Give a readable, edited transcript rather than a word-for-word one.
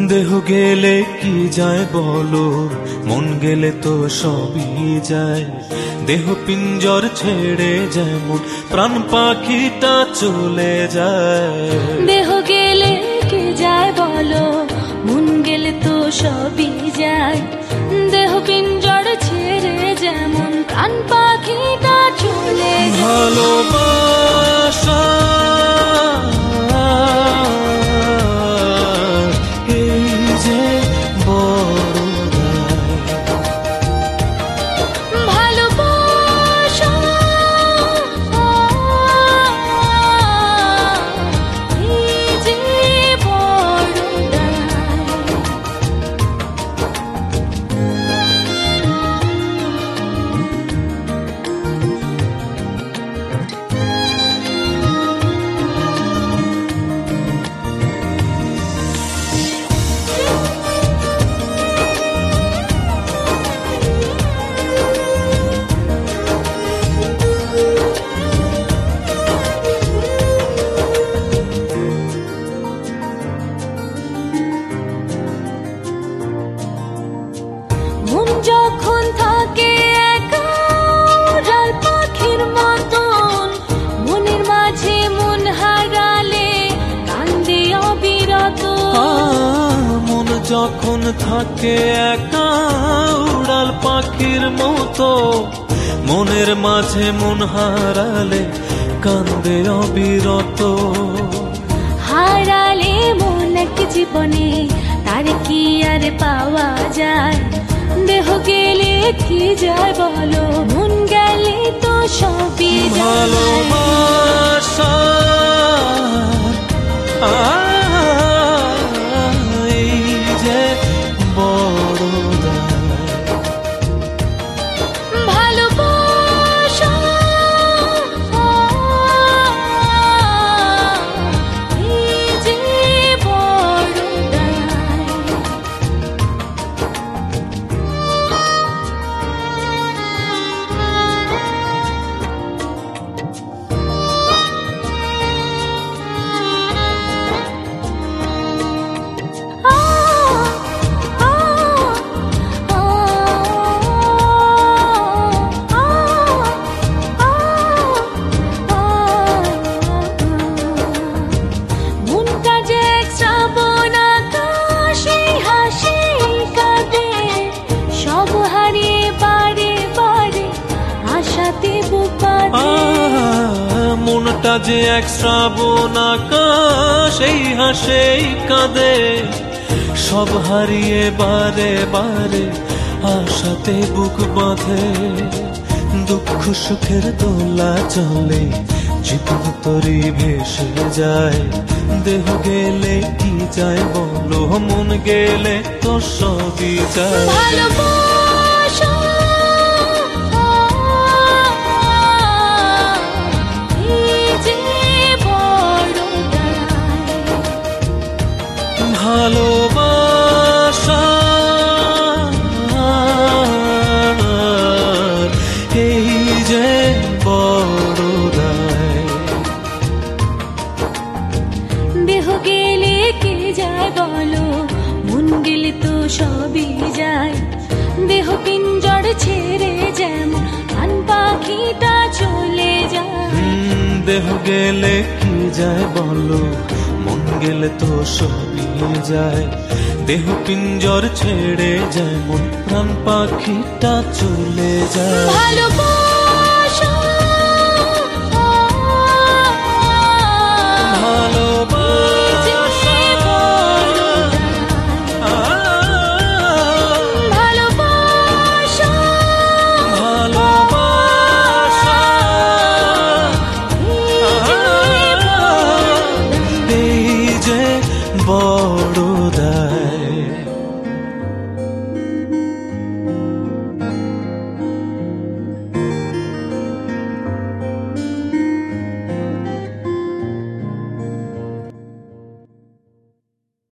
দেহ গেলে কি যায় বলো, মন গেলে তো সবই যায়। দেহ পিঞ্জর ছেড়ে যেমন প্রাণ পাখিটা চলে যায়। দেহ গেলে কি যায় বলো, মন গেলে তো সবই যায়। দেহ পিঞ্জর ছেড়ে যেমন প্রাণ পাখিটা চলে যায়। ভালোবাসা মন যখন থাকে একা উড়াল পাখির মতন, মনের মাঝে মন হারালে কান্দে অবিরত। মন যখন থাকে একা উড়াল পাখির মতো, মনের মাঝে মন হারালে কান্দে অবিরত। হারালে মন এক জীবনে তার কি আর পাওয়া যায়। দেহ গেলে কি যায় বলো, মন গেলে তো সবই যায়। ভালোবাসা এই যে বড় ভালোবাসা এই যে বড় মনটা যে এক শ্রাবণ আকাশ, এই হাসেই কাঁদে সব হারিয়ে বারে বারে আশাতে বুক বাঁধে। দুঃখ সুখের দোলা চলে জীবন তরি ভেসে যায়। দেহ গেলে কি যায় বলো, মন গেলে তো সবই যায়। ভালোবাসা ভালোবাসা এই যে বড় দায়। দেহ গেলে কি যায় বলো, মন গেলে তো সবই যায়। দেহ পিঞ্জর ছেড়ে যেমন প্রাণ পাখিটা চলে যায়। দেহ গেলে কি যায় বলো, মন গেলে তো সবই যায়। দেহ পিঞ্জর ছেড়ে যেমন প্রাণ পাখিটা চলে যায়।